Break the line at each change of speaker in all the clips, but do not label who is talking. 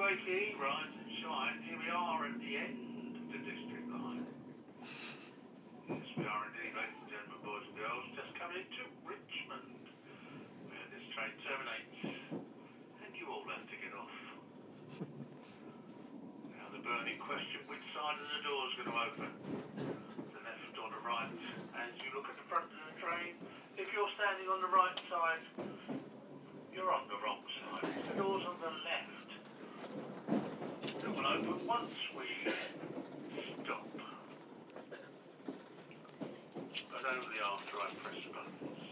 wakey, rise and shine. Here we are at the end of the district line. Yes, we are indeed, ladies and gentlemen, boys and girls, just coming into Richmond, where this train terminates, and you all have to get off. Now the burning question, which side of the door is going to open? The left or the right? As you look at the front of the train, if you're standing on the right side, you're on the wrong side. The door's on the left. It will open once we stop. But only after I press buttons.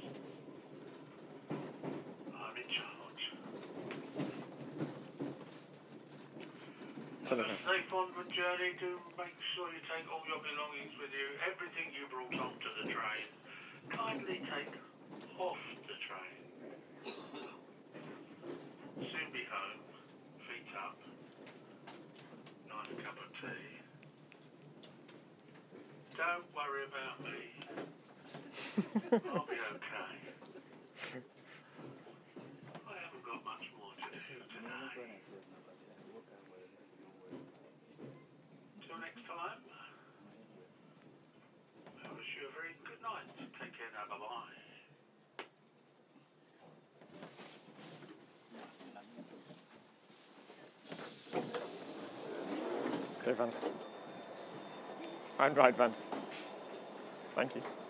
I'm in charge. Have a safe onward journey. Do make sure you take all your belongings with you. Everything you brought onto the train. Kindly take off the train. Soon be home, feet up, nice cup of tea. Don't worry about me. I'll be okay. I haven't got much more to do today. Till next time, I wish you a very good night. Take care now, bye-bye.
Okay, Vance. I'm right, Vance. Thank you.